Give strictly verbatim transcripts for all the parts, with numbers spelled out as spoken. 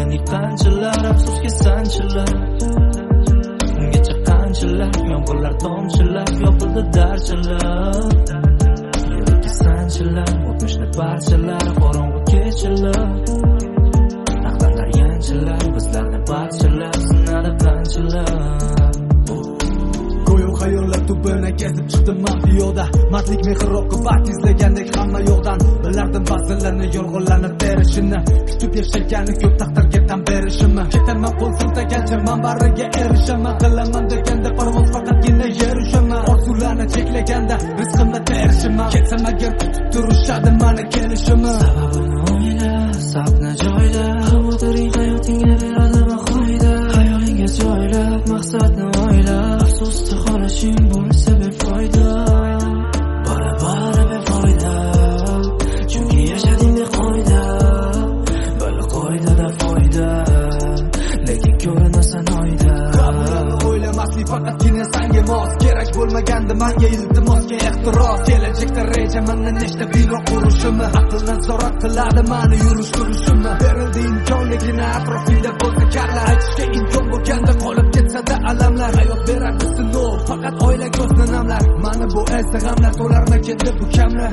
yurgan qanchalar afsuski sanchilar. Ungacha qanchalar yomg'irlar tomchilab yopildi darchalar. Yurakka sanchilar o'tmishni parchalar qorong'u kechalar. Taqdirlar yanchilar bizlarni parchalar sinadi qanchalar. Go'yo xayollar tubini kezib chiqdim men piyoda. Mardlik mehr oqibat izlagandek hamma yo'qdan. Bilardim ba'zilarni yolg'onlanib berishini, kutib yashaganni ko'p taqdirga tan berishimni. Ketaman qo'l siltagancha manbariga erishaman. Qilaman deganda parvoz faqatgina yer ushaman. Orzularni cheklaganda rizqimni terishiman. Ketsam agar kutib turishadi meni kelishimni. Sababini o'yla, sabni joyla, xavotiring hayotingga beradi bahoyda. Xayolingga joylab maqsadni o'yla. Afsusda qolishing bo'lsa befoyda. Bara-bara befoyda. Chunki yashading beqoida. Bali qoidada foyda. Lekin ko'rinasan oyda. Qabrini o'ylamaslik faqatgina senga mos. Kerak bo'lmaganda menga iltimosga ehtiros. Kelajakda reja meni nechta bino qurishimni, aqlni nazorat qiladi meni yurish turishimni. Berildi imkonligina atrofingda bo'lsa karlar. Aytishga imkon bo'lganda qolib ketsa-da alamlar. Hayot beradi sinov, faqat oila ko'zni namlar. Meni bu esda g'amlar to'larmikin bu kamlar.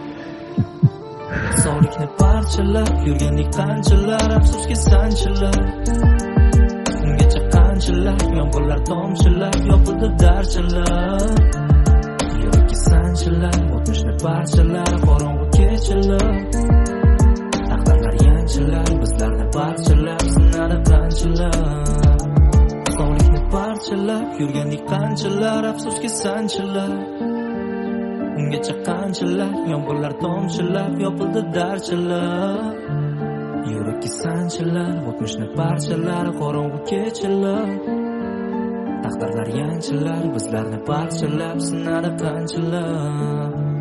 Sog'likni parchalab yurgan qanchalar afsuski sanchilar. Ungacha qanchalar yomg'irlar tomchilab yopildi darchalar. Yurakka sanchilar o'tmishni parchalar qorong'u kechalar. Taqdirlar yanchilar bizlarni parchalar sinadi qanchalar. Sog'likni parchalab yurgan qanchalar afsuski sanchilar. Ungacha qanchalar yomg'irlar tomchilab yopildi darchalar. Yurakka sanchilar o'tmishni parchalar qorong'u kechalar. Taqdirlar yanchilar bizlarni parchalab sinadi qanchalar.